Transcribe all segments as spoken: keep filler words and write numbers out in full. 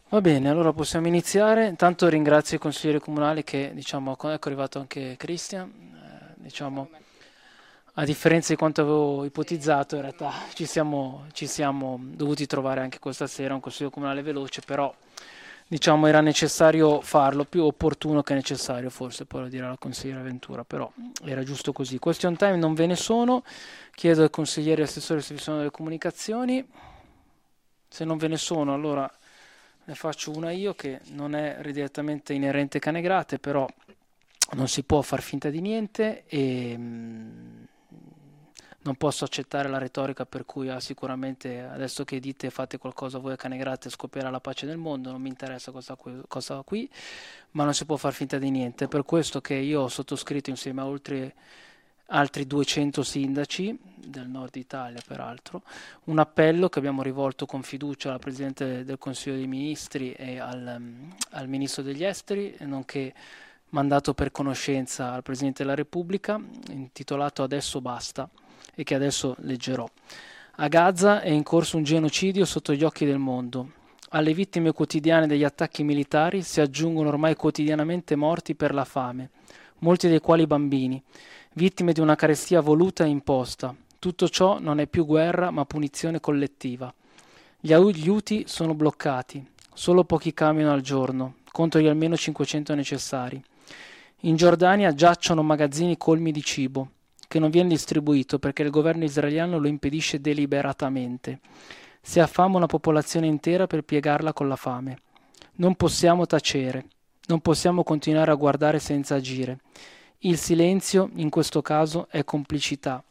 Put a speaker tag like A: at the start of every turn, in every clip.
A: Va bene, allora possiamo iniziare. Intanto ringrazio i consiglieri comunali che, diciamo, ecco è arrivato anche Cristian. Eh, diciamo, a differenza di quanto avevo ipotizzato, in realtà ci siamo, ci siamo dovuti trovare anche questa sera, un consiglio comunale veloce, però diciamo era necessario farlo, più opportuno che necessario forse, poi lo dirà la consigliera Ventura, però era giusto così. Question time non ve ne sono, chiedo ai consiglieri e assessori se vi sono delle comunicazioni, se non ve ne sono allora ne faccio una io che non è direttamente inerente a Canegrate, però non si può far finta di niente e mm, non posso accettare la retorica per cui ah, sicuramente adesso che dite fate qualcosa voi a Canegrate scoppierà la pace nel mondo, non mi interessa cosa qui, cosa qui, ma non si può far finta di niente. È per questo che io ho sottoscritto insieme a oltre altri duecento sindaci del nord Italia, peraltro, un appello che abbiamo rivolto con fiducia al Presidente del Consiglio dei Ministri e al, um, al Ministro degli Esteri, nonché mandato per conoscenza al Presidente della Repubblica, intitolato Adesso basta, e che adesso leggerò. A Gaza è in corso un genocidio sotto gli occhi del mondo. Alle vittime quotidiane degli attacchi militari si aggiungono ormai quotidianamente morti per la fame, molti dei quali bambini, vittime di una carestia voluta e imposta. Tutto ciò non è più guerra, ma punizione collettiva. Gli aiuti sono bloccati, solo pochi cambiano al giorno, contro gli almeno cinquecento necessari. In Giordania giacciono magazzini colmi di cibo, che non viene distribuito perché il governo israeliano lo impedisce deliberatamente. Si affama una popolazione intera per piegarla con la fame. Non possiamo tacere, non possiamo continuare a guardare senza agire. Il silenzio, in questo caso, è complicità.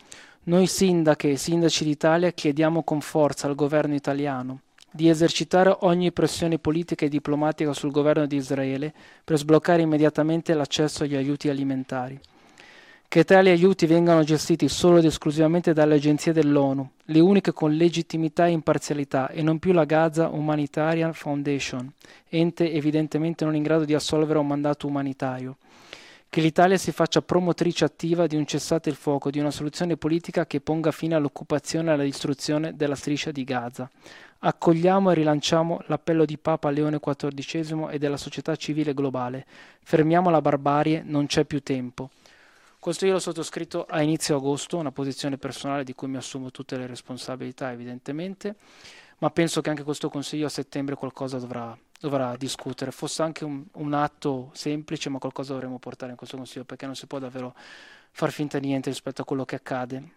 A: Noi sindache e sindaci d'Italia chiediamo con forza al governo italiano di esercitare ogni pressione politica e diplomatica sul governo di Israele per sbloccare immediatamente l'accesso agli aiuti alimentari. Che tali aiuti vengano gestiti solo ed esclusivamente dalle agenzie dell'ONU, le uniche con legittimità e imparzialità, e non più la Gaza Humanitarian Foundation, ente evidentemente non in grado di assolvere un mandato umanitario. Che l'Italia si faccia promotrice attiva di un cessate il fuoco, di una soluzione politica che ponga fine all'occupazione e alla distruzione della striscia di Gaza. Accogliamo e rilanciamo l'appello di Papa Leone quattordicesimo e della società civile globale. Fermiamo la barbarie, non c'è più tempo. Questo io l'ho sottoscritto a inizio agosto, una posizione personale di cui mi assumo tutte le responsabilità evidentemente, ma penso che anche questo Consiglio a settembre qualcosa dovrà, dovrà discutere. Fosse anche un, un atto semplice, ma qualcosa dovremo portare in questo Consiglio, perché non si può davvero far finta di niente rispetto a quello che accade.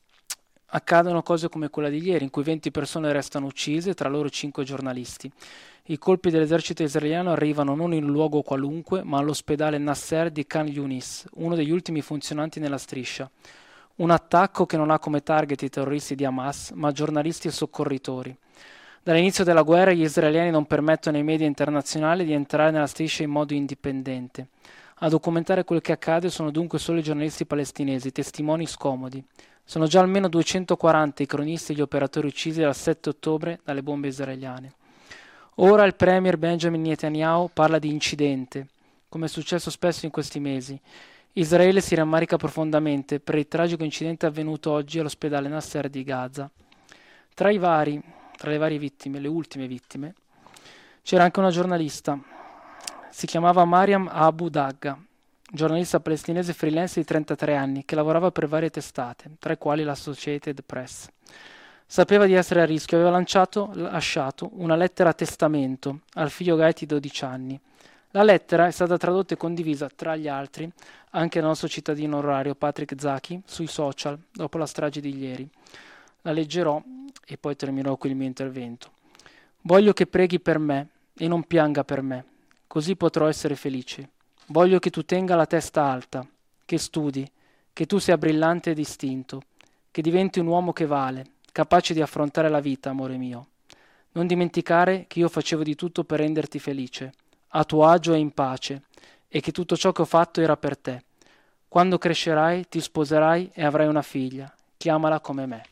A: Accadono cose come quella di ieri, in cui venti persone restano uccise, tra loro cinque giornalisti. I colpi dell'esercito israeliano arrivano non in un luogo qualunque, ma all'ospedale Nasser di Khan Yunis, uno degli ultimi funzionanti nella striscia. Un attacco che non ha come target i terroristi di Hamas, ma giornalisti e soccorritori. Dall'inizio della guerra gli israeliani non permettono ai media internazionali di entrare nella striscia in modo indipendente. A documentare quel che accade sono dunque solo i giornalisti palestinesi, testimoni scomodi. Sono già almeno duecentoquaranta i cronisti e gli operatori uccisi dal sette ottobre dalle bombe israeliane. Ora il premier Benjamin Netanyahu parla di incidente, come è successo spesso in questi mesi. Israele si rammarica profondamente per il tragico incidente avvenuto oggi all'ospedale Nasser di Gaza. Tra i vari, tra le varie vittime, le ultime vittime, c'era anche una giornalista. Si chiamava Mariam Abu Dagga, giornalista palestinese freelance di trentatré anni che lavorava per varie testate, tra le quali l'Associated Press. Sapeva di essere a rischio e aveva lanciato, lasciato una lettera a testamento al figlio Gaeti di dodici anni. La lettera è stata tradotta e condivisa, tra gli altri, anche dal nostro cittadino onorario Patrick Zaki sui social dopo la strage di ieri. La leggerò e poi terminerò qui il mio intervento. Voglio che preghi per me e non pianga per me, così potrò essere felice. Voglio che tu tenga la testa alta, che studi, che tu sia brillante e distinto, che diventi un uomo che vale, capace di affrontare la vita, amore mio. Non dimenticare che io facevo di tutto per renderti felice, a tuo agio e in pace, e che tutto ciò che ho fatto era per te. Quando crescerai, ti sposerai e avrai una figlia. Chiamala come me.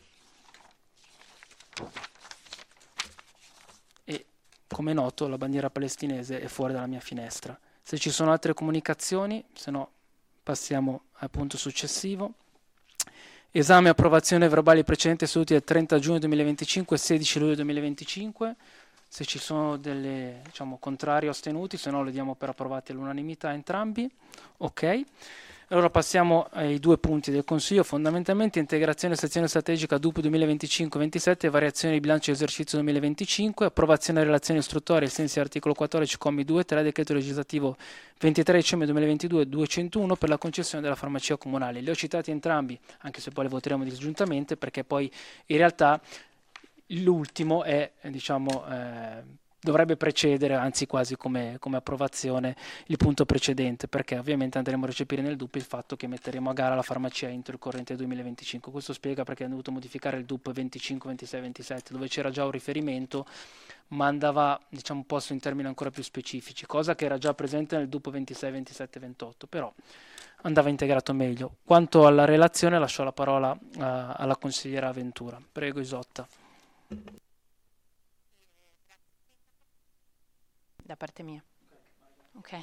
A: E, come è noto, la bandiera palestinese è fuori dalla mia finestra. Se ci sono altre comunicazioni, se no passiamo al punto successivo. Esame e approvazione verbali precedenti seduti del trenta giugno duemilaventicinque e sedici luglio duemilaventicinque. Se ci sono delle, diciamo, contrari o astenuti, se no le diamo per approvati all'unanimità entrambi. Ok. Allora passiamo ai due punti del Consiglio, fondamentalmente integrazione sezione strategica D U P duemilaventicinque ventisette, variazione di bilancio esercizio duemilaventicinque, approvazione delle relazioni istruttorie ai sensi dell'articolo quattordici commi due e tre decreto legislativo ventitré dicembre duemilaventidue duecentouno per la concessione della farmacia comunale. Li ho citati entrambi, anche se poi li voteremo disgiuntamente, perché poi in realtà l'ultimo è, diciamo, eh, dovrebbe precedere, anzi quasi come, come approvazione, il punto precedente, perché ovviamente andremo a recepire nel D U P il fatto che metteremo a gara la farmacia entro il corrente duemilaventicinque. Questo spiega perché hanno dovuto modificare il D U P venticinque, ventisei, ventisette, dove c'era già un riferimento, ma andava, diciamo, posto in termini ancora più specifici, cosa che era già presente nel D U P ventisei, ventisette, ventotto, però andava integrato meglio. Quanto alla relazione lascio la parola uh, alla consigliera Ventura. Prego Isotta.
B: Da parte mia. Ok.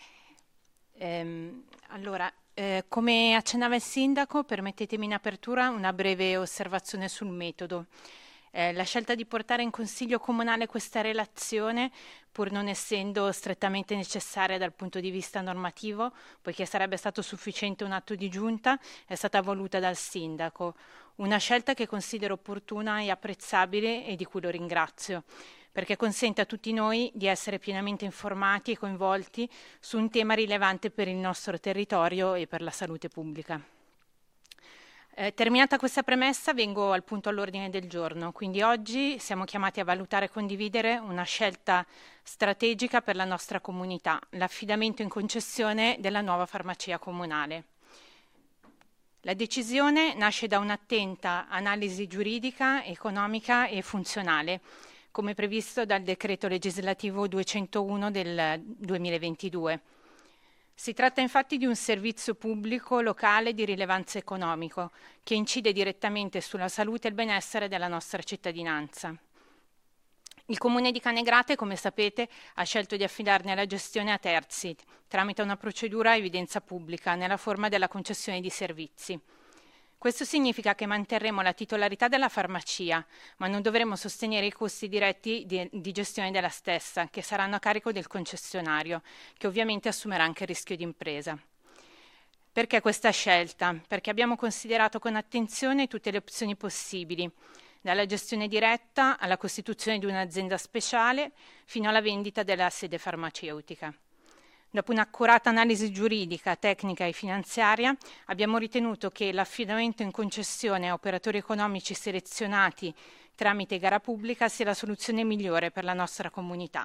B: Ehm, allora, eh, come accennava il sindaco, permettetemi in apertura una breve osservazione sul metodo. Eh, la scelta di portare in Consiglio Comunale questa relazione, pur non essendo strettamente necessaria dal punto di vista normativo, poiché sarebbe stato sufficiente un atto di giunta, è stata voluta dal sindaco. Una scelta che considero opportuna e apprezzabile e di cui lo ringrazio, perché consente a tutti noi di essere pienamente informati e coinvolti su un tema rilevante per il nostro territorio e per la salute pubblica. Eh, terminata questa premessa vengo al punto all'ordine del giorno, quindi oggi siamo chiamati a valutare e condividere una scelta strategica per la nostra comunità, l'affidamento in concessione della nuova farmacia comunale. La decisione nasce da un'attenta analisi giuridica, economica e funzionale, come previsto dal decreto legislativo duecentouno del duemilaventidue. Si tratta infatti di un servizio pubblico locale di rilevanza economico che incide direttamente sulla salute e il benessere della nostra cittadinanza. Il Comune di Canegrate, come sapete, ha scelto di affidarne la gestione a terzi tramite una procedura a evidenza pubblica nella forma della concessione di servizi. Questo significa che manterremo la titolarità della farmacia, ma non dovremo sostenere i costi diretti di, di gestione della stessa, che saranno a carico del concessionario, che ovviamente assumerà anche il rischio di impresa. Perché questa scelta? Perché abbiamo considerato con attenzione tutte le opzioni possibili, dalla gestione diretta alla costituzione di un'azienda speciale fino alla vendita della sede farmaceutica. Dopo un'accurata analisi giuridica, tecnica e finanziaria, abbiamo ritenuto che l'affidamento in concessione a operatori economici selezionati tramite gara pubblica sia la soluzione migliore per la nostra comunità.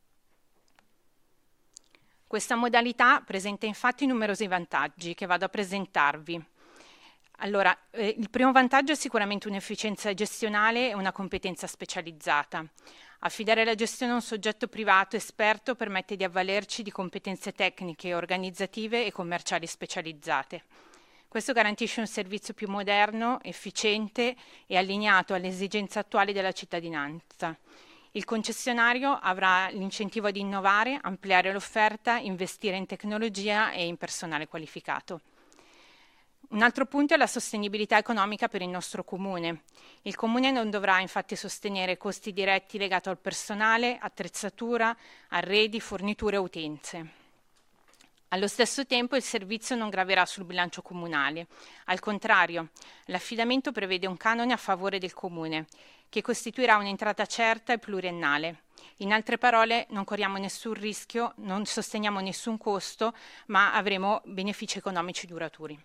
B: Questa modalità presenta infatti numerosi vantaggi che vado a presentarvi. Allora, eh, il primo vantaggio è sicuramente un'efficienza gestionale e una competenza specializzata. Affidare la gestione a un soggetto privato esperto permette di avvalerci di competenze tecniche, organizzative e commerciali specializzate. Questo garantisce un servizio più moderno, efficiente e allineato alle esigenze attuali della cittadinanza. Il concessionario avrà l'incentivo ad innovare, ampliare l'offerta, investire in tecnologia e in personale qualificato. Un altro punto è la sostenibilità economica per il nostro comune. Il comune non dovrà infatti sostenere costi diretti legati al personale, attrezzatura, arredi, forniture e utenze. Allo stesso tempo il servizio non graverà sul bilancio comunale. Al contrario, l'affidamento prevede un canone a favore del comune, che costituirà un'entrata certa e pluriennale. In altre parole, non corriamo nessun rischio, non sosteniamo nessun costo, ma avremo benefici economici duraturi.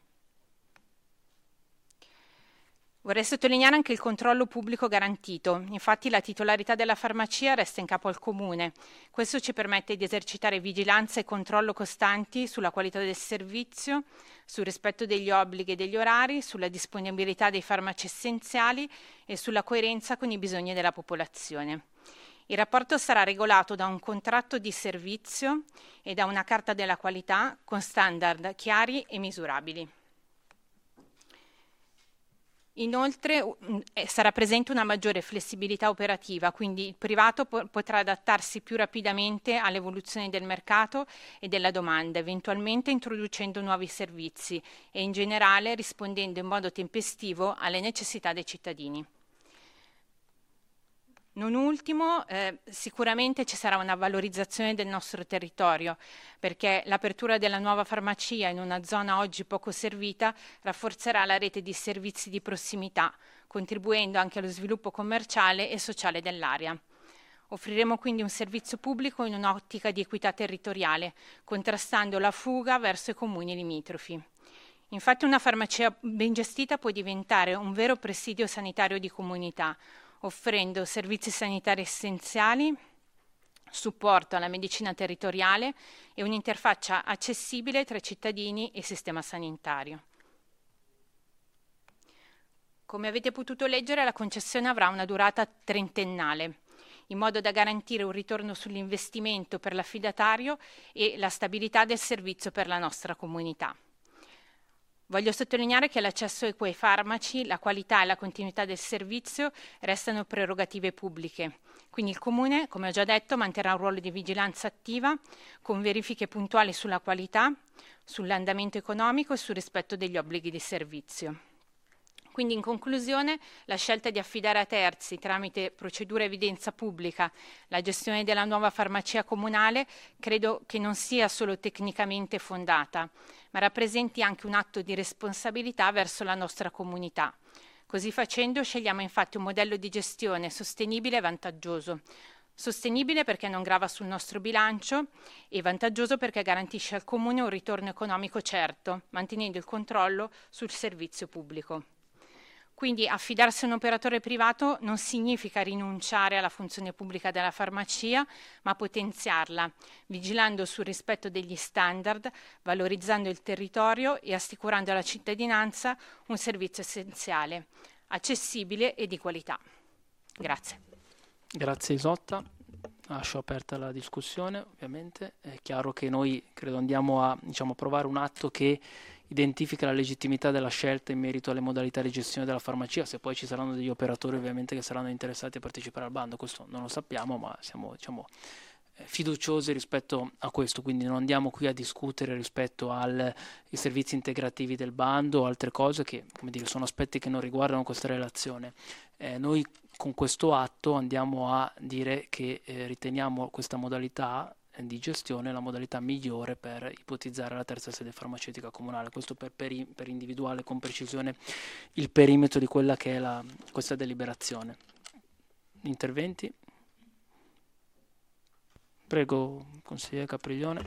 B: Vorrei sottolineare anche il controllo pubblico garantito. Infatti la titolarità della farmacia resta in capo al Comune. Questo ci permette di esercitare vigilanza e controllo costanti sulla qualità del servizio, sul rispetto degli obblighi e degli orari, sulla disponibilità dei farmaci essenziali e sulla coerenza con i bisogni della popolazione. Il rapporto sarà regolato da un contratto di servizio e da una carta della qualità con standard chiari e misurabili. Inoltre eh, sarà presente una maggiore flessibilità operativa, quindi il privato po- potrà adattarsi più rapidamente all'evoluzione del mercato e della domanda, eventualmente introducendo nuovi servizi e in generale rispondendo in modo tempestivo alle necessità dei cittadini. Non ultimo, eh, sicuramente ci sarà una valorizzazione del nostro territorio, perché l'apertura della nuova farmacia in una zona oggi poco servita rafforzerà la rete di servizi di prossimità, contribuendo anche allo sviluppo commerciale e sociale dell'area. Offriremo quindi un servizio pubblico in un'ottica di equità territoriale, contrastando la fuga verso i comuni limitrofi. Infatti una farmacia ben gestita può diventare un vero presidio sanitario di comunità, offrendo servizi sanitari essenziali, supporto alla medicina territoriale e un'interfaccia accessibile tra cittadini e sistema sanitario. Come avete potuto leggere, la concessione avrà una durata trentennale, in modo da garantire un ritorno sull'investimento per l'affidatario e la stabilità del servizio per la nostra comunità. Voglio sottolineare che l'accesso ai quei farmaci, la qualità e la continuità del servizio restano prerogative pubbliche. Quindi il Comune, come ho già detto, manterrà un ruolo di vigilanza attiva con verifiche puntuali sulla qualità, sull'andamento economico e sul rispetto degli obblighi di servizio. Quindi in conclusione la scelta di affidare a terzi tramite procedura evidenza pubblica la gestione della nuova farmacia comunale credo che non sia solo tecnicamente fondata, ma rappresenti anche un atto di responsabilità verso la nostra comunità. Così facendo scegliamo infatti un modello di gestione sostenibile e vantaggioso. Sostenibile perché non grava sul nostro bilancio e vantaggioso perché garantisce al Comune un ritorno economico certo, mantenendo il controllo sul servizio pubblico. Quindi affidarsi a un operatore privato non significa rinunciare alla funzione pubblica della farmacia, ma potenziarla, vigilando sul rispetto degli standard, valorizzando il territorio e assicurando alla cittadinanza un servizio essenziale, accessibile e di qualità. Grazie.
A: Grazie Isotta. Lascio aperta la discussione, ovviamente. È chiaro che noi credo andiamo a diciamo, approvare un atto che identifica la legittimità della scelta in merito alle modalità di gestione della farmacia. Se poi ci saranno degli operatori ovviamente che saranno interessati a partecipare al bando, questo non lo sappiamo, ma siamo diciamo, fiduciosi rispetto a questo, quindi non andiamo qui a discutere rispetto ai servizi integrativi del bando o altre cose che come dire, sono aspetti che non riguardano questa relazione. Eh, noi con questo atto andiamo a dire che eh, riteniamo questa modalità di gestione la modalità migliore per ipotizzare la terza sede farmaceutica comunale, questo per, per, per individuare con precisione il perimetro di quella che è la, questa deliberazione. Interventi? Prego, consigliere Capriglione.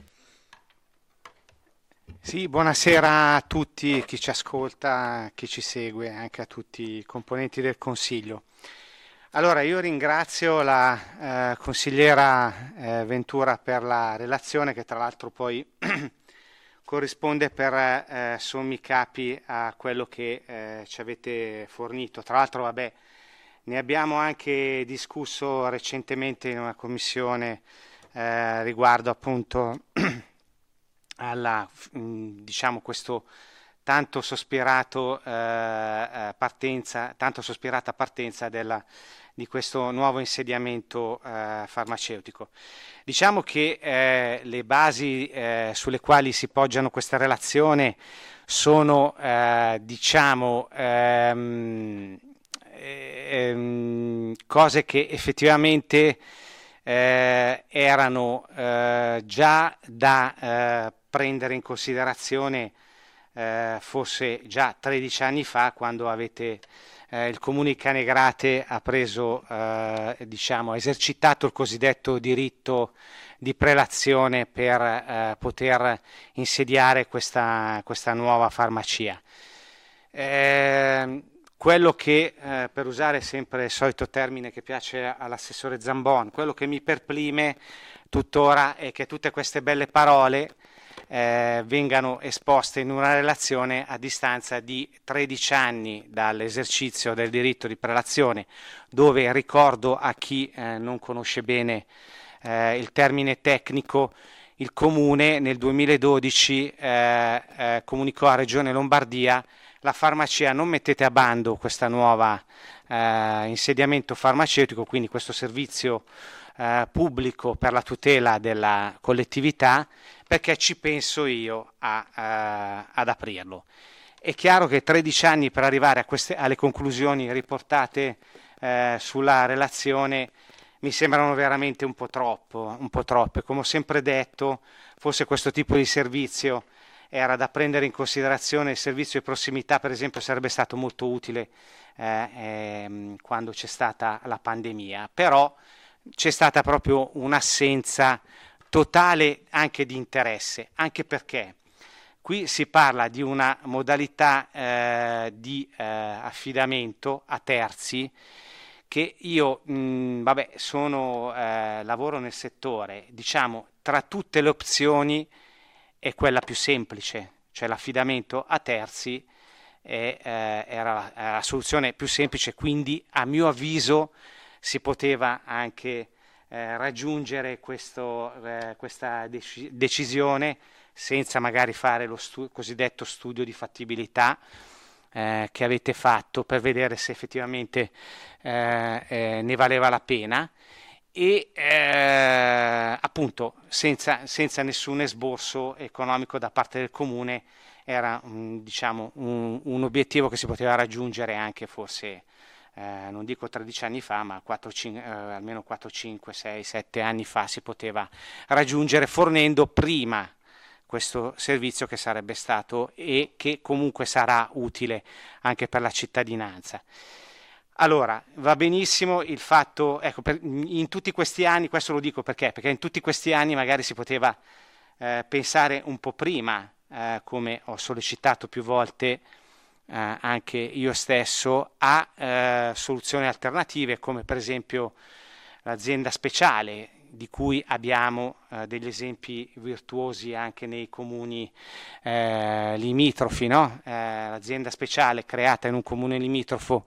C: Sì, buonasera a tutti, chi ci ascolta, chi ci segue, anche a tutti i componenti del Consiglio. Allora, io ringrazio la eh, consigliera eh, Ventura per la relazione che tra l'altro poi corrisponde per eh, sommi capi a quello che eh, ci avete fornito. Tra l'altro, vabbè, ne abbiamo anche discusso recentemente in una commissione eh, riguardo appunto alla, mh, diciamo, questo tanto sospirato eh, partenza, tanto sospirata partenza della, di questo nuovo insediamento eh, farmaceutico. Diciamo che eh, le basi eh, sulle quali si poggiano questa relazione sono eh, diciamo ehm, ehm, cose che effettivamente eh, erano eh, già da eh, prendere in considerazione Eh, forse già tredici anni fa, quando avete eh, il Comune di Canegrate ha preso, eh, diciamo, ha esercitato il cosiddetto diritto di prelazione per eh, poter insediare questa, questa nuova farmacia. Eh, quello che, eh, per usare sempre il solito termine che piace all'assessore Zambon, quello che mi perplime tuttora è che tutte queste belle parole Eh, vengano esposte in una relazione a distanza di tredici anni dall'esercizio del diritto di prelazione, dove ricordo a chi eh, non conosce bene eh, il termine tecnico, il Comune nel duemiladodici eh, eh, comunicò a Regione Lombardia: la farmacia, non mettete a bando questa nuova eh, insediamento farmaceutico, quindi questo servizio eh, pubblico per la tutela della collettività, perché ci penso io a, uh, ad aprirlo. È chiaro che tredici anni per arrivare a queste, alle conclusioni riportate eh, sulla relazione mi sembrano veramente un po' troppo, un po' troppe. Come ho sempre detto, forse questo tipo di servizio era da prendere in considerazione. Il servizio di prossimità, per esempio, sarebbe stato molto utile eh, ehm, quando c'è stata la pandemia, però c'è stata proprio un'assenza totale anche di interesse, anche perché qui si parla di una modalità eh, di eh, affidamento a terzi che io, mh, vabbè, sono, eh, lavoro nel settore, diciamo, tra tutte le opzioni è quella più semplice, cioè l'affidamento a terzi è, eh, era, la, era la soluzione più semplice, quindi a mio avviso si poteva anche eh, raggiungere questo, eh, questa dec- decisione senza magari fare lo stu- cosiddetto studio di fattibilità eh, che avete fatto per vedere se effettivamente eh, eh, ne valeva la pena e eh, appunto senza, senza nessun esborso economico da parte del comune. Era un, diciamo, un, un obiettivo che si poteva raggiungere anche forse eh, non dico tredici anni fa, ma quattro, cinque, eh, almeno quattro, cinque, sei, sette anni fa si poteva raggiungere fornendo prima questo servizio che sarebbe stato e che comunque sarà utile anche per la cittadinanza. Allora, va benissimo il fatto, ecco, per, in tutti questi anni, questo lo dico perché? Perché in tutti questi anni magari si poteva eh, pensare un po' prima, eh, come ho sollecitato più volte eh, anche io stesso, a eh, soluzioni alternative, come per esempio l'azienda speciale, di cui abbiamo eh, degli esempi virtuosi anche nei comuni eh, limitrofi, no? eh, l'azienda speciale creata in un comune limitrofo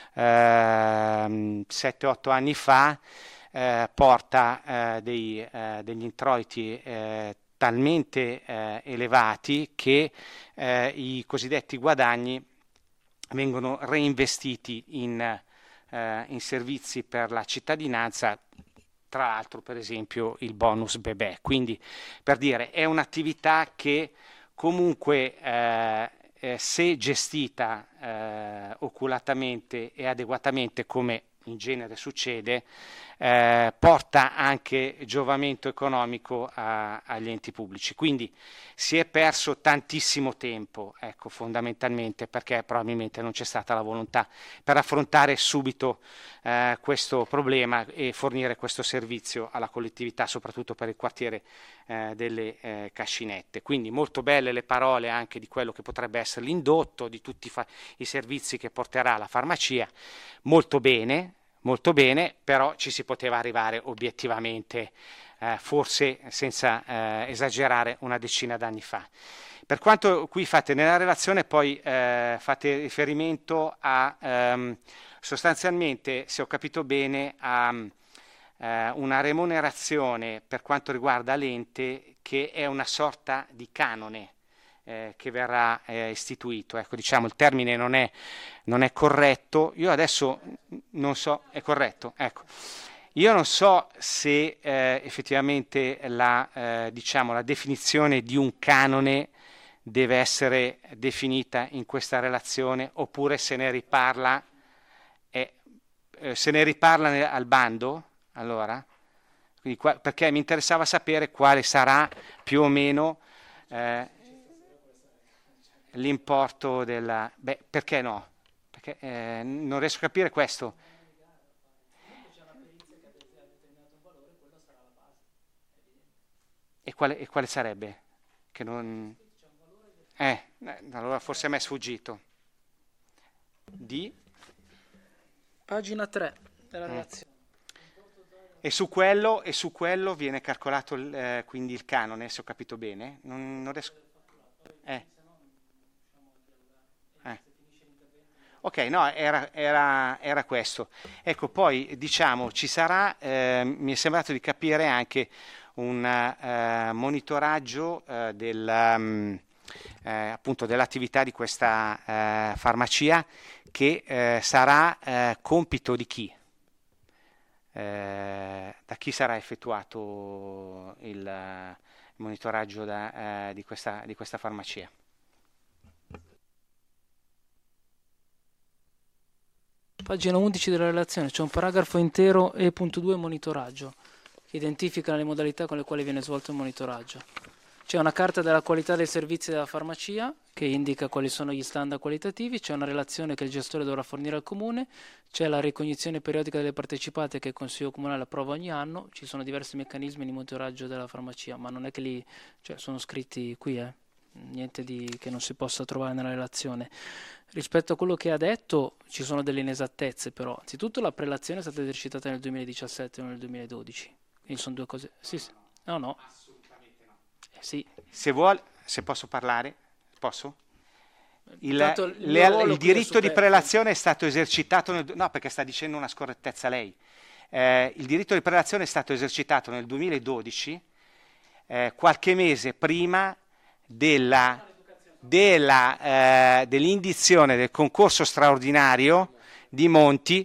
C: eh, sette otto anni fa eh, porta eh, dei, eh, degli introiti eh, talmente eh, elevati che eh, i cosiddetti guadagni vengono reinvestiti in, eh, in servizi per la cittadinanza, tra l'altro per esempio il bonus bebè. Quindi per dire è un'attività che comunque eh, eh, se gestita eh, oculatamente e adeguatamente, come in genere succede, eh, porta anche giovamento economico a, agli enti pubblici. Quindi si è perso tantissimo tempo, ecco, fondamentalmente perché probabilmente non c'è stata la volontà per affrontare subito eh, questo problema e fornire questo servizio alla collettività, soprattutto per il quartiere eh, delle eh, Cascinette. Quindi molto belle le parole anche di quello che potrebbe essere l'indotto, di tutti i, fa- i servizi che porterà la farmacia, molto bene, molto bene, però ci si poteva arrivare obiettivamente, eh, forse senza eh, esagerare, una decina d'anni fa. Per quanto qui fate nella relazione, poi eh, fate riferimento a ehm, sostanzialmente, se ho capito bene, a eh, una remunerazione per quanto riguarda l'ente che è una sorta di canone eh, che verrà eh, istituito. Ecco, diciamo, il termine non è, non è corretto. Io adesso non so, è corretto? Ecco. Io non so se eh, effettivamente la, eh, diciamo, la definizione di un canone deve essere definita in questa relazione oppure se ne riparla, eh, eh, se ne riparla nel, al bando, allora? Quindi qua, perché mi interessava sapere quale sarà più o meno eh, l'importo della... Beh, perché no? Perché eh, non riesco a capire questo. E quale, e quale sarebbe? Che non... Eh, eh, allora forse a me è sfugito. Di?
A: Pagina tre della
C: Mm.
A: relazione.
C: E su quello, e su quello viene calcolato il, eh, quindi il canone, se ho capito bene? Non, non riesco... Eh. Eh. Ok, no, era, era, era questo. Ecco, poi diciamo ci sarà, eh, mi è sembrato di capire anche un eh, monitoraggio eh, del, um, eh, appunto dell'attività di questa eh, farmacia che eh, sarà eh, compito di chi? Eh, da chi sarà effettuato il, il monitoraggio da, eh, di, questa, di questa farmacia?
A: pagina undici della relazione, c'è un paragrafo intero E punto due monitoraggio, che identifica le modalità con le quali viene svolto il monitoraggio. C'è una carta della qualità dei servizi della farmacia che indica quali sono gli standard qualitativi, c'è una relazione che il gestore dovrà fornire al comune, c'è la ricognizione periodica delle partecipate che il Consiglio Comunale approva ogni anno, ci sono diversi meccanismi di monitoraggio della farmacia, ma non è che li, cioè, sono scritti qui, eh. Niente di, che non si possa trovare nella relazione. Rispetto a quello che ha detto ci sono delle inesattezze, però anzitutto la prelazione è stata esercitata nel duemiladiciassette e non nel duemiladodici, quindi sono due cose. Sì, sì. No, no. Eh, sì.
C: Se vuole, se posso parlare, posso? Il,
A: Tanto il
C: le,
A: mio ruolo
C: il
A: qui è
C: diritto di
A: superfluo.
C: prelazione è stato esercitato nel, no, perché sta dicendo una scorrettezza lei. Eh, il diritto di prelazione è stato esercitato nel duemiladodici, eh, qualche mese prima della, della, eh, dell'indizione del concorso straordinario di Monti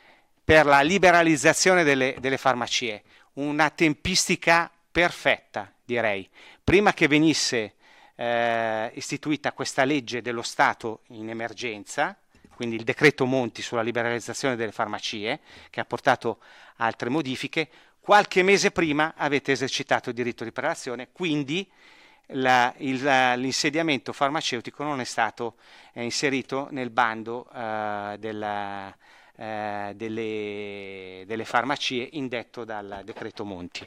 C: per la liberalizzazione delle, delle farmacie. Una tempistica perfetta, direi. Prima che venisse eh, istituita questa legge dello Stato in emergenza, quindi il decreto Monti sulla liberalizzazione delle farmacie, che ha portato altre modifiche, qualche mese prima avete esercitato il diritto di prelazione, quindi la, il, l'insediamento farmaceutico non è stato eh, inserito nel bando eh, della, eh, delle, delle farmacie indetto dal decreto Monti.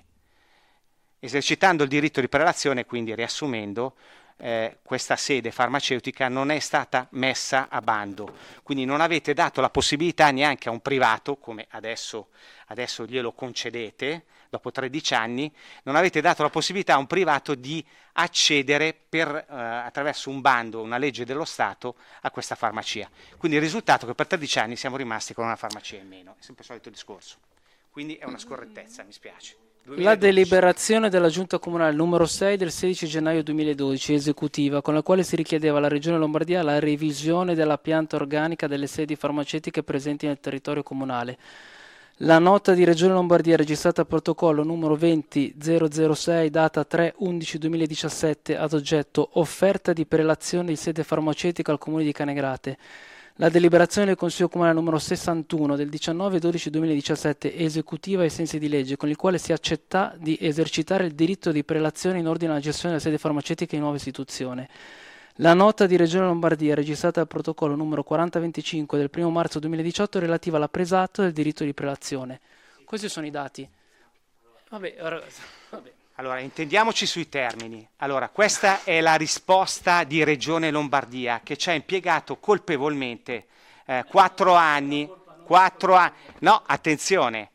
C: Esercitando il diritto di prelazione, quindi riassumendo, Eh, questa sede farmaceutica non è stata messa a bando, quindi non avete dato la possibilità neanche a un privato, come adesso, adesso glielo concedete, dopo tredici anni, non avete dato la possibilità a un privato di accedere per, eh, attraverso un bando, una legge dello Stato, a questa farmacia. Quindi il risultato è che per tredici anni siamo rimasti con una farmacia in meno, è sempre il solito discorso. Quindi è una scorrettezza, mi spiace.
A: La deliberazione della Giunta Comunale numero sei del sedici gennaio duemiladodici esecutiva, con la quale si richiedeva alla Regione Lombardia la revisione della pianta organica delle sedi farmaceutiche presenti nel territorio comunale. La nota di Regione Lombardia registrata al protocollo numero venti zero zero sei data tre undici duemiladiciassette ad oggetto offerta di prelazione di sede farmaceutica al Comune di Canegrate. La deliberazione del Consiglio Comunale numero sessantuno del diciannove dodici duemiladiciassette esecutiva ai sensi di legge, con il quale si accetta di esercitare il diritto di prelazione in ordine alla gestione delle sedi farmaceutiche in nuova istituzione. La nota di Regione Lombardia registrata al protocollo numero quaranta venticinque del primo marzo duemiladiciotto relativa alla preesatto del diritto di prelazione. Questi sono i dati. Vabbè, ragazzi, vabbè.
C: Allora, intendiamoci sui termini. Allora, questa è la risposta di Regione Lombardia, che ci ha impiegato colpevolmente eh, quattro anni, quattro anni, no, attenzione,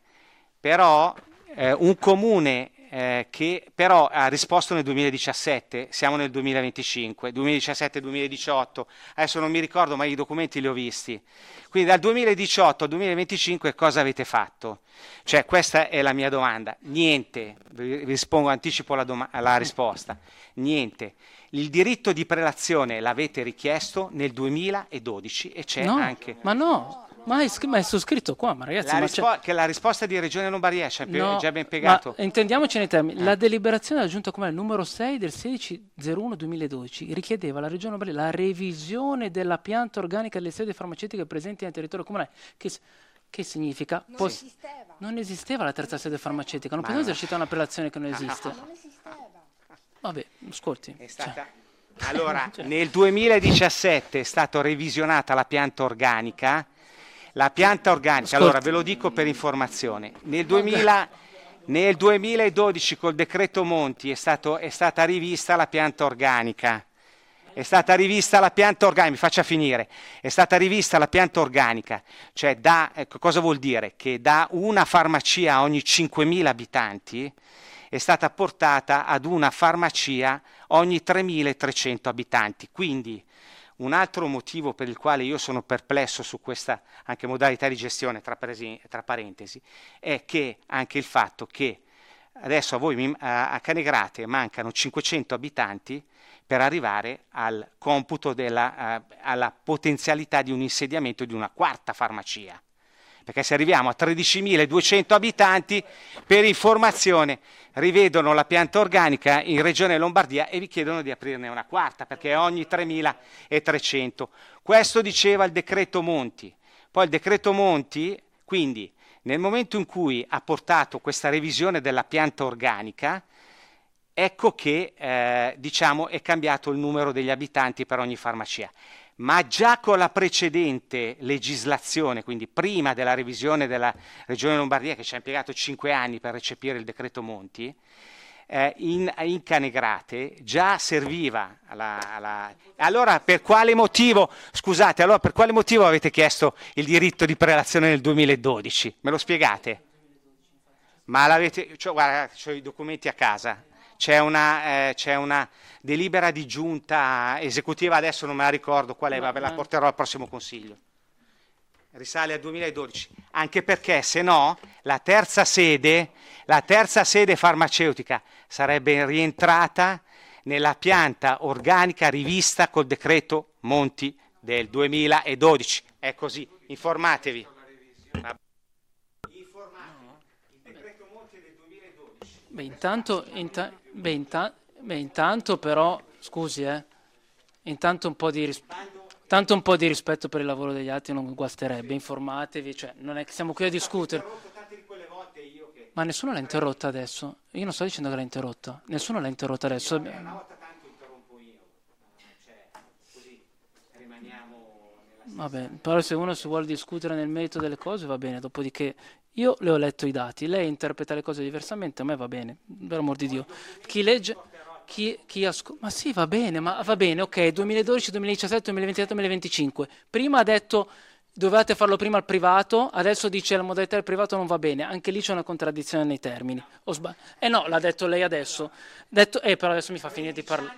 C: però eh, un comune eh, che però ha risposto nel duemiladiciassette, siamo nel duemilaventicinque, duemiladiciassette duemiladiciotto, adesso non mi ricordo ma i documenti li ho visti, quindi dal duemiladiciotto al duemilaventicinque cosa avete fatto? Cioè questa è la mia domanda, niente, vi rispondo, anticipo la, doma- la risposta, niente. Il diritto di prelazione l'avete richiesto nel duemiladodici e c'è
A: no,
C: anche...
A: Ma no, ma è, ma è scritto qua, ma ragazzi...
C: La
A: ma
C: rispo- che la risposta di Regione Lombardia c'è
A: no,
C: già ben spiegato.
A: Ma intendiamoci nei termini,
C: Eh.
A: la deliberazione della Giunta Comunale numero sei del sedici zero uno duemiladodici richiedeva alla Regione Lombardia la revisione della pianta organica delle sedi farmaceutiche presenti nel territorio comunale, che... Che significa?
D: Non
A: Pos-
D: esisteva.
A: non esisteva la terza sede farmaceutica, non
C: Ma
A: poteva
C: no.
A: esercitare una prelazione che non esiste.
D: Non esisteva.
A: Vabbè, ascolti.
C: È stata...
A: Cioè.
C: Allora,
A: Cioè.
C: nel duemiladiciassette è stata revisionata la pianta organica. La pianta organica,
A: Ascolti.
C: allora ve lo dico per informazione, nel, duemila, nel duemiladodici col decreto Monti è, stato, è stata rivista la pianta organica. È stata rivista la pianta organica, mi faccia finire, è stata rivista la pianta organica, cioè da, ecco, cosa vuol dire? Che da una farmacia ogni cinquemila abitanti è stata portata ad una farmacia ogni tremilatrecento abitanti, quindi un altro motivo per il quale io sono perplesso su questa anche modalità di gestione, tra, presi, tra parentesi, è che anche il fatto che adesso a voi a Canegrate mancano cinquecento abitanti per arrivare al computo della, uh, alla potenzialità di un insediamento di una quarta farmacia. Perché se arriviamo a tredicimiladuecento abitanti, per informazione, rivedono la pianta organica in Regione Lombardia e vi chiedono di aprirne una quarta, perché è ogni tremilatrecento. Questo diceva il decreto Monti. Poi il decreto Monti, quindi nel momento in cui ha portato questa revisione della pianta organica, ecco che eh, diciamo è cambiato il numero degli abitanti per ogni farmacia. Ma già con la precedente legislazione, quindi prima della revisione della Regione Lombardia, che ci ha impiegato cinque anni per recepire il decreto Monti, eh, in, in Canegrate già serviva la, la... Allora per quale motivo, scusate, allora per quale motivo avete chiesto il diritto di prelazione nel duemiladodici? Me lo spiegate? Ma l'avete, cioè, guarda, ho i documenti a casa. C'è una, eh, c'è una delibera di giunta esecutiva, adesso non me la ricordo qual è, ma ve la porterò al prossimo Consiglio. Risale al duemiladodici, anche perché se no la terza sede, la terza sede farmaceutica sarebbe rientrata nella pianta organica rivista col decreto Monti del duemiladodici. È così, informatevi.
A: Beh, intanto, inta- beh, inta- beh, intanto però, scusi, eh, intanto un po' di ris- tanto un po' di rispetto per il lavoro degli altri non guasterebbe, informatevi, cioè non è che siamo qui a discutere. Ma nessuno l'ha interrotta adesso, io non sto dicendo che l'ha interrotta, nessuno l'ha interrotta adesso.
C: Una volta tanto interrompo io, cioè, così rimaniamo nella
A: Vabbè, però se uno si vuole discutere nel merito delle cose va bene, dopodiché io le ho letto i dati, lei interpreta le cose diversamente, a me va bene, per amor di Dio. Chi legge, chi, chi ascolta, ma sì va bene, ma va bene, ok, duemiladodici, duemiladiciassette, duemilaventidue, duemilaventicinque. Prima ha detto dovevate farlo prima al privato, adesso dice la modalità del privato non va bene, anche lì c'è una contraddizione nei termini. O sbag- eh no, l'ha detto lei adesso, detto, eh però adesso mi fa finire di parlare.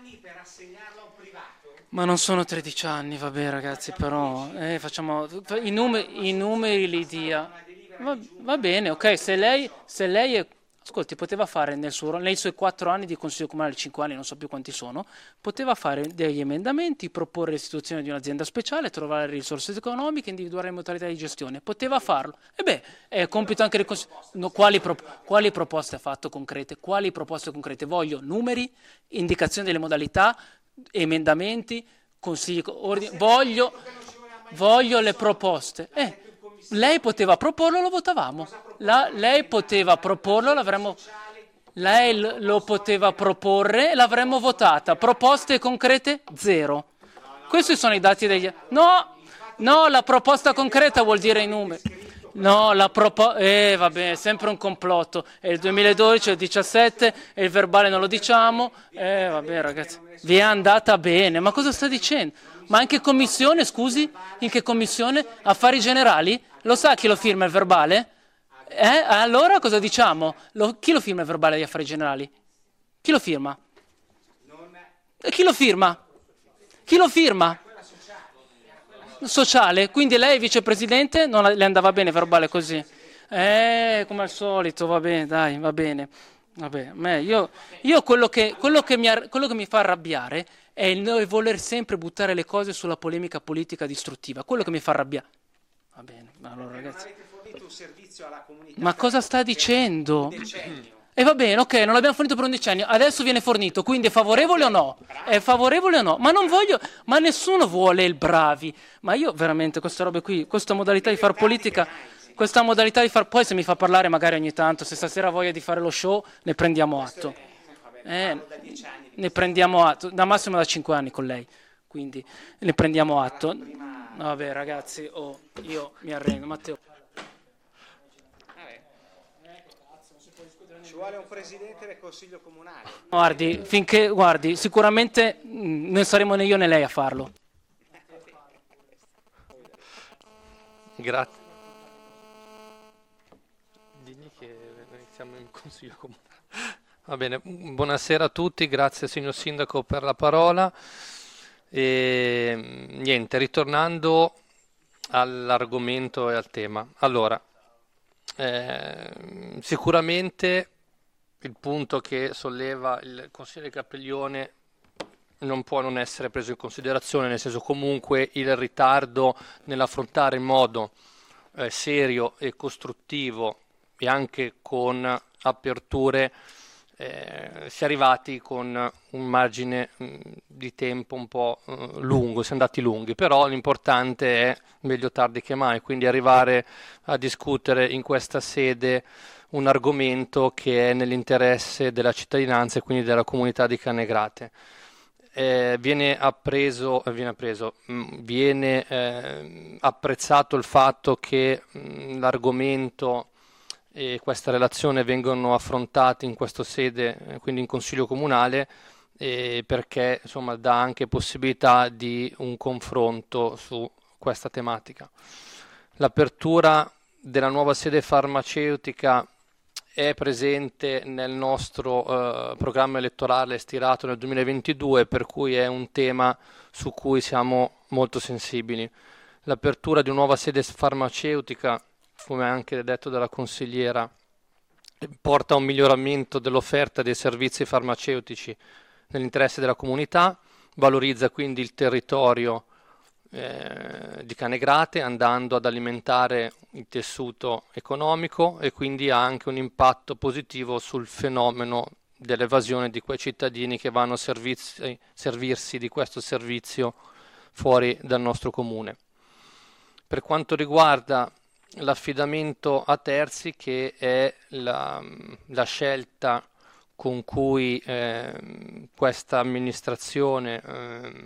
A: Ma non sono tredici anni, vabbè ragazzi, però eh, facciamo i, numeri, i numeri li dia. Va, va bene, ok, se lei, se lei è, ascolti, poteva fare nel suo, nei suoi quattro anni di Consiglio Comunale, cinque anni, non so più quanti sono, poteva fare degli emendamenti, proporre l'istituzione di un'azienda speciale, trovare le risorse economiche, individuare le modalità di gestione, poteva farlo. E beh, è compito anche del Consiglio. No, quali, pro, quali proposte ha fatto concrete? Quali proposte concrete? Voglio numeri, indicazione delle modalità, emendamenti, consigli, ordini, voglio, voglio le proposte. Eh, lei poteva proporlo, lo votavamo. La, lei poteva proporlo, l'avremmo. Lei l- lo poteva proporre, l'avremmo votata. Proposte concrete? Zero. Questi sono i dati degli. No, no, la proposta concreta vuol dire i numeri. No, la proposta. Eh, vabbè, è sempre un complotto. È il duemiladodici, è il diciassette, e il verbale non lo diciamo. Eh, vabbè, ragazzi, vi è andata bene. Ma cosa sta dicendo? Ma in che commissione, scusi? In che commissione? Affari generali? Lo sa chi lo firma il verbale? Eh? Allora cosa diciamo? Lo, chi lo firma il verbale degli affari generali? Chi lo firma? E chi lo firma? Chi lo firma? Sociale, quindi lei vicepresidente non le andava bene verbale così? Eh, come al solito, va bene, dai, va bene. Vabbè, me, io, io quello, che, quello, che mi, quello che mi fa arrabbiare è il noi voler sempre buttare le cose sulla polemica politica distruttiva, quello che mi fa arrabbiare. Va bene, allora ragazzi. Ma cosa sta dicendo? E va bene, ok, non l'abbiamo fornito per un decennio, adesso viene fornito, quindi è favorevole o no? È favorevole o no? Ma non voglio, ma nessuno vuole il bravi. Ma io veramente queste robe qui, questa modalità di far politica, questa modalità di far, poi se mi fa parlare magari ogni tanto, se stasera ha voglia di fare lo show, ne prendiamo atto. Eh, ne prendiamo atto, da massimo da cinque anni con lei, quindi ne prendiamo atto. Vabbè ragazzi, oh, io mi arrendo, Matteo.
C: Ci vuole un presidente del Consiglio Comunale.
A: Guardi, finché, guardi, sicuramente mh, non saremo né io né lei a farlo.
D: Grazie. Digli che siamo in Consiglio Comunale. Va bene, buonasera a tutti, grazie signor Sindaco per la parola. E, niente, ritornando all'argomento e al tema. Allora, eh, sicuramente il punto che solleva il consigliere Capriglione non può non essere preso in considerazione, nel senso comunque il ritardo nell'affrontare in modo eh, serio e costruttivo e anche con aperture eh, si è arrivati con un margine mh, di tempo un po' uh, lungo, si è andati lunghi, però l'importante è meglio tardi che mai, quindi arrivare a discutere in questa sede un argomento che è nell'interesse della cittadinanza e quindi della comunità di Canegrate. Eh, viene appreso, eh, viene, appreso mh, viene eh, apprezzato il fatto che mh, l'argomento e questa relazione vengono affrontati in questa sede, eh, quindi in Consiglio Comunale, eh, perché insomma dà anche possibilità di un confronto su questa tematica. L'apertura della nuova sede farmaceutica è presente nel nostro eh, programma elettorale stirato nel duemilaventidue, per cui è un tema su cui siamo molto sensibili. L'apertura di una nuova sede farmaceutica, come anche detto dalla consigliera, porta a un miglioramento dell'offerta dei servizi farmaceutici nell'interesse della comunità, valorizza quindi il territorio eh, di Canegrate, andando ad alimentare il tessuto economico, e quindi ha anche un impatto positivo sul fenomeno dell'evasione di quei cittadini che vanno a servizi, servirsi di questo servizio fuori dal nostro comune. Per quanto riguarda l'affidamento a terzi, che è la, la scelta con cui eh, questa amministrazione eh,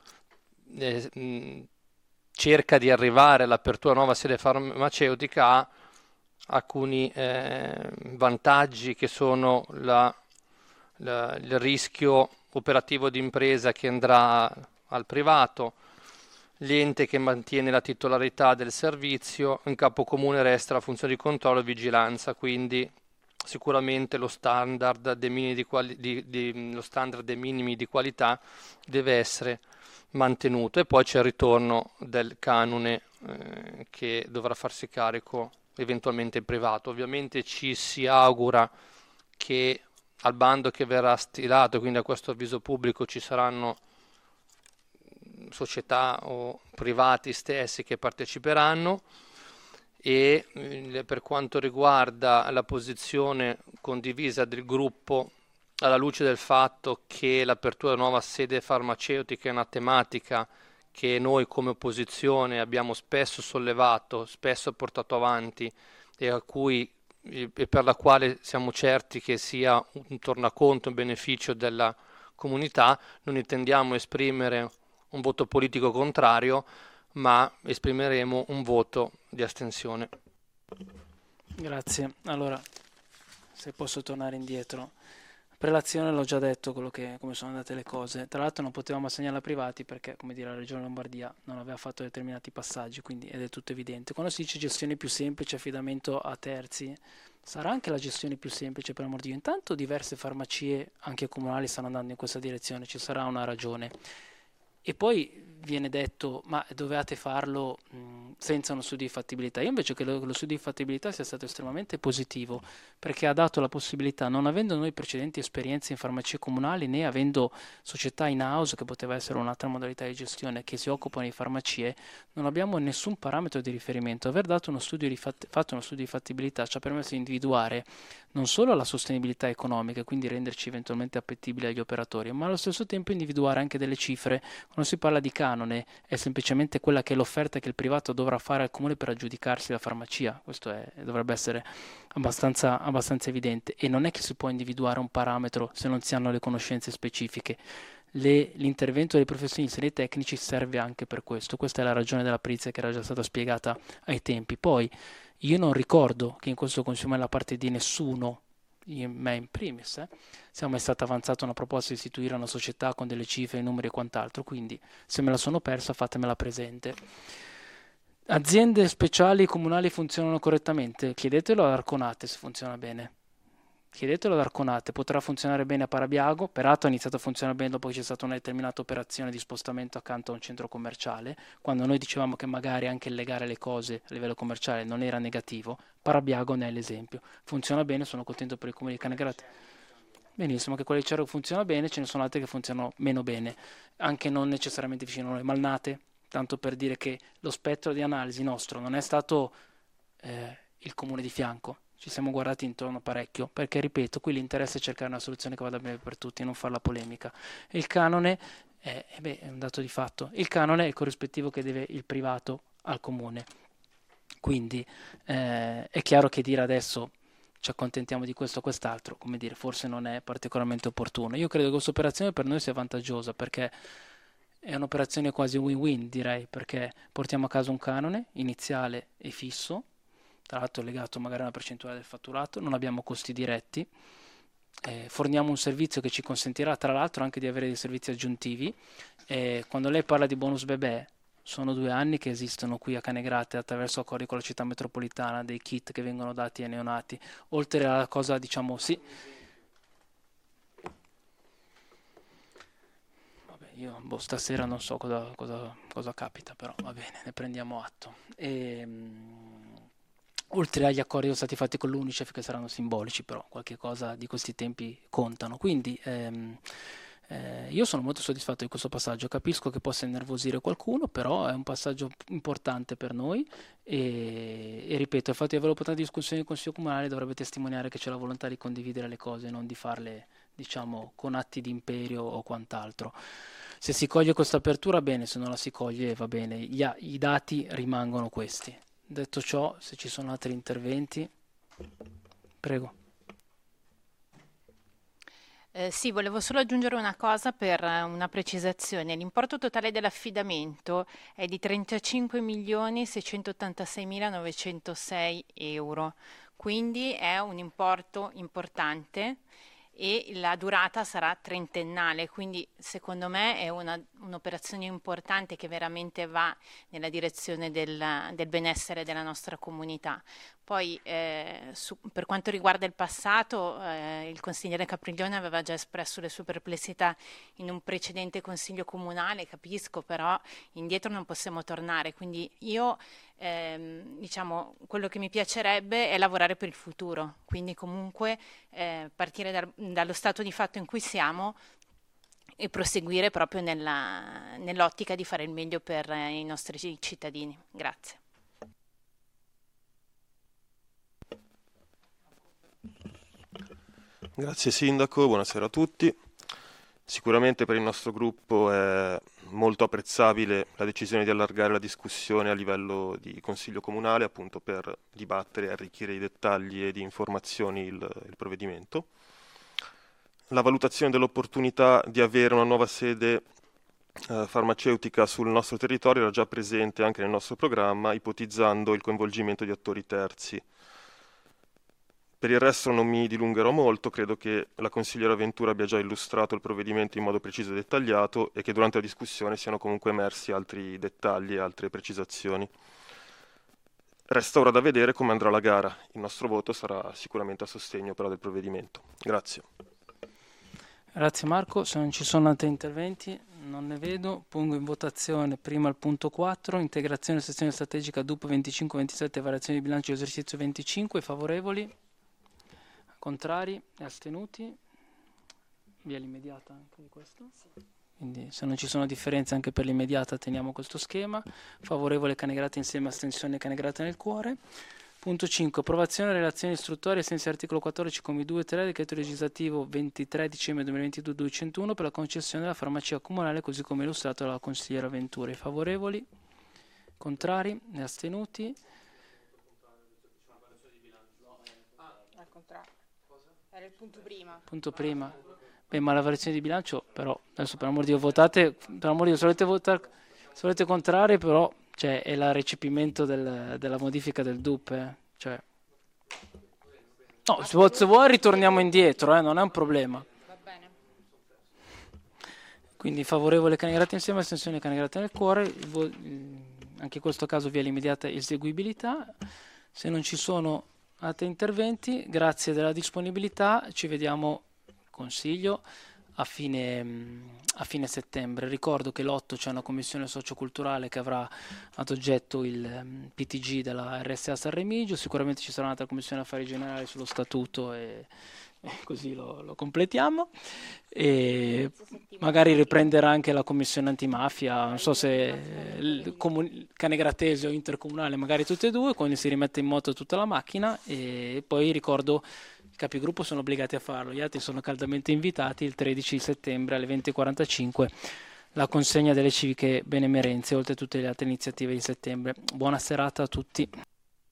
D: eh, cerca di arrivare all'apertura di una nuova sede farmaceutica, ha alcuni eh, vantaggi, che sono la, la, il rischio operativo di impresa che andrà al privato, l'ente che mantiene la titolarità del servizio, in capo comune resta la funzione di controllo e vigilanza, quindi sicuramente lo standard dei minimi di, quali, di, di, lo standard dei minimi di qualità deve essere mantenuto, e poi c'è il ritorno del canone eh, che dovrà farsi carico eventualmente il privato. Ovviamente ci si augura che al bando che verrà stilato, quindi a questo avviso pubblico, ci saranno società o privati stessi che parteciperanno, e eh, per quanto riguarda la posizione condivisa del gruppo, alla luce del fatto che l'apertura di nuova sede farmaceutica è una tematica che noi come opposizione abbiamo spesso sollevato, spesso portato avanti, e a cui e per la quale siamo certi che sia un tornaconto in beneficio della comunità, non intendiamo esprimere un voto politico contrario, ma esprimeremo un voto di astensione.
A: Grazie. Allora, se posso tornare indietro. Prelazione l'ho già detto quello che, come sono andate le cose. Tra l'altro non potevamo assegnarla a privati perché, come dire, la Regione Lombardia non aveva fatto determinati passaggi, quindi ed è tutto evidente. Quando si dice gestione più semplice, affidamento a terzi, sarà anche la gestione più semplice, per amor di Dio. Intanto diverse farmacie, anche comunali, stanno andando in questa direzione, ci sarà una ragione. E poi viene detto, ma dovevate farlo mh, senza uno studio di fattibilità. Io invece credo che lo studio di fattibilità sia stato estremamente positivo, perché ha dato la possibilità, non avendo noi precedenti esperienze in farmacie comunali, né avendo società in house, che poteva essere un'altra modalità di gestione, che si occupano di farmacie, non abbiamo nessun parametro di riferimento. Aver dato uno studio di fat- fatto uno studio di fattibilità ci ha permesso di individuare non solo la sostenibilità economica, quindi renderci eventualmente appetibili agli operatori, ma allo stesso tempo individuare anche delle cifre. Quando si parla di canone è semplicemente quella che è l'offerta che il privato dovrà fare al comune per aggiudicarsi la farmacia. Questo è, dovrebbe essere abbastanza, abbastanza evidente, e non è che si può individuare un parametro se non si hanno le conoscenze specifiche. Le, l'intervento dei professionisti e dei tecnici serve anche per questo. Questa è la ragione della perizia che era già stata spiegata ai tempi. Poi io non ricordo che in questo Consiglio, da parte di nessuno, me in primis, eh, sia mai stata avanzata una proposta di istituire una società con delle cifre, numeri e quant'altro, quindi se me la sono persa fatemela presente. Aziende speciali comunali funzionano correttamente? Chiedetelo ad Arconate se funziona bene. Chiedetelo ad Arconate, potrà funzionare bene a Parabiago, peraltro ha iniziato a funzionare bene dopo che c'è stata una determinata operazione di spostamento accanto a un centro commerciale, quando noi dicevamo che magari anche il legare le cose a livello commerciale non era negativo. Parabiago ne è l'esempio, funziona bene, sono contento per il comune di Canegrate. Benissimo, che quelli di Cerro funziona bene, ce ne sono altri che funzionano meno bene, anche non necessariamente vicino a noi. Malnate, tanto per dire che lo spettro di analisi nostro non è stato eh, il comune di fianco, ci siamo guardati intorno parecchio, perché ripeto, qui l'interesse è cercare una soluzione che vada bene per tutti, non fare la polemica. Il canone è, eh beh, è un dato di fatto, il canone è il corrispettivo che deve il privato al comune, quindi eh, è chiaro che dire adesso ci accontentiamo di questo o quest'altro, come dire, forse non è particolarmente opportuno. Io credo che questa operazione per noi sia vantaggiosa, perché è un'operazione quasi win-win, direi, perché portiamo a casa un canone iniziale e fisso, tra l'altro legato magari a una percentuale del fatturato, non abbiamo costi diretti, eh, forniamo un servizio che ci consentirà tra l'altro anche di avere dei servizi aggiuntivi. Eh, quando lei parla di bonus bebè, sono due anni che esistono qui a Canegrate attraverso accordi con la città metropolitana, dei kit che vengono dati ai neonati, oltre alla cosa, diciamo, sì. Vabbè, io boh, stasera non so cosa, cosa, cosa capita, però va bene, ne prendiamo atto. E, mh, oltre agli accordi che sono stati fatti con l'Unicef, che saranno simbolici, però qualche cosa di questi tempi contano. Quindi ehm, Eh, io sono molto soddisfatto di questo passaggio, capisco che possa innervosire qualcuno, però è un passaggio importante per noi e, e ripeto, il fatto di aver portato in discussione il Consiglio Comunale dovrebbe testimoniare che c'è la volontà di condividere le cose, non di farle, diciamo, con atti di imperio o quant'altro. Se si coglie questa apertura, bene, se non la si coglie, va bene, Gli a- i dati rimangono questi. Detto ciò, se ci sono altri interventi, prego.
B: Eh, sì, volevo solo aggiungere una cosa per eh, una precisazione. L'importo totale dell'affidamento è di trentacinque milioni seicentottantasei mila novecentosei euro, quindi è un importo importante e la durata sarà trentennale, quindi secondo me è una- un'operazione importante che veramente va nella direzione del, del benessere della nostra comunità. Poi eh, su- per quanto riguarda il passato, eh, il consigliere Capriglione aveva già espresso le sue perplessità in un precedente consiglio comunale, capisco, però indietro non possiamo tornare, quindi io ehm, diciamo quello che mi piacerebbe è lavorare per il futuro, quindi comunque eh, partire dal- dallo stato di fatto in cui siamo e proseguire proprio nella- nell'ottica di fare il meglio per eh, i nostri cittadini. Grazie.
E: Grazie Sindaco, buonasera a tutti. Sicuramente per il nostro gruppo è molto apprezzabile la decisione di allargare la discussione a livello di Consiglio Comunale, appunto per dibattere e arricchire di dettagli e di informazioni il, il provvedimento. La valutazione dell'opportunità di avere una nuova sede eh, farmaceutica sul nostro territorio era già presente anche nel nostro programma, ipotizzando il coinvolgimento di attori terzi. Per il resto non mi dilungherò molto, credo che la consigliera Ventura abbia già illustrato il provvedimento in modo preciso e dettagliato e che durante la discussione siano comunque emersi altri dettagli e altre precisazioni. Resta ora da vedere come andrà la gara. Il nostro voto sarà sicuramente a sostegno però del provvedimento. Grazie.
A: Grazie Marco, se non ci sono altri interventi non ne vedo, pongo in votazione prima il punto quattro, integrazione sezione strategica D U P venticinque ventisette, variazione di bilancio esercizio venticinque, favorevoli, contrari e astenuti, via l'immediata anche di questo, quindi se non ci sono differenze anche per l'immediata teniamo questo schema, favorevole Canegrate insieme, astensione Canegrate nel cuore. Punto cinque. Approvazione delle relazioni istruttorie ai sensi dell'articolo quattordici, commi due e tre, decreto legislativo ventitré dicembre duemilaventidue duecentouno per la concessione della farmacia comunale così come illustrato dalla consigliera Ventura. I favorevoli? Contrari? E astenuti?
F: Al contrario. Era il punto prima.
A: Punto prima. Beh, ma la variazione di bilancio, però, adesso per amor di Dio votate, per amor di Dio, se volete votare, se volete contrari, però, cioè, è il recepimento del, della modifica del D U P, eh. Cioè. No, se vuoi, se vuoi ritorniamo indietro, eh, non è un problema.
F: Va bene.
A: Quindi favorevole Canegrate insieme, astensione Canegrate nel cuore, il vo- il- anche in questo caso via l'immediata eseguibilità. Se non ci sono altri interventi, grazie della disponibilità, ci vediamo Consiglio a fine, mh, a fine settembre. Ricordo che l'otto c'è una commissione socioculturale che avrà ad oggetto il mh, P T G della R S A San Remigio, sicuramente ci sarà un'altra commissione affari generali sullo statuto e così lo, lo completiamo, e magari riprenderà anche la commissione antimafia, non so se il comuni- Canegratese o intercomunale, magari tutte e due, quando si rimette in moto tutta la macchina. E poi ricordo i capigruppo sono obbligati a farlo, gli altri sono caldamente invitati il tredici settembre alle venti e quarantacinque, la consegna delle civiche benemerenze, oltre a tutte le altre iniziative di settembre. Buona serata a tutti.